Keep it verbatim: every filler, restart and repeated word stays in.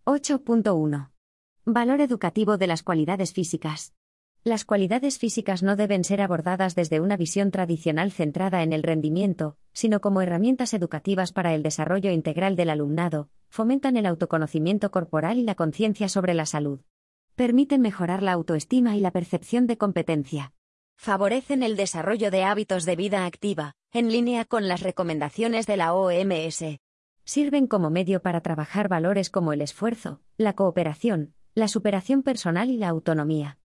ocho punto uno. Valor educativo de las cualidades físicas. Las cualidades físicas no deben ser abordadas desde una visión tradicional centrada en el rendimiento, sino como herramientas educativas para el desarrollo integral del alumnado, fomentan el autoconocimiento corporal y la conciencia sobre la salud. Permiten mejorar la autoestima y la percepción de competencia. Favorecen el desarrollo de hábitos de vida activa, en línea con las recomendaciones de la O M S. Sirven como medio para trabajar valores como el esfuerzo, la cooperación, la superación personal y la autonomía.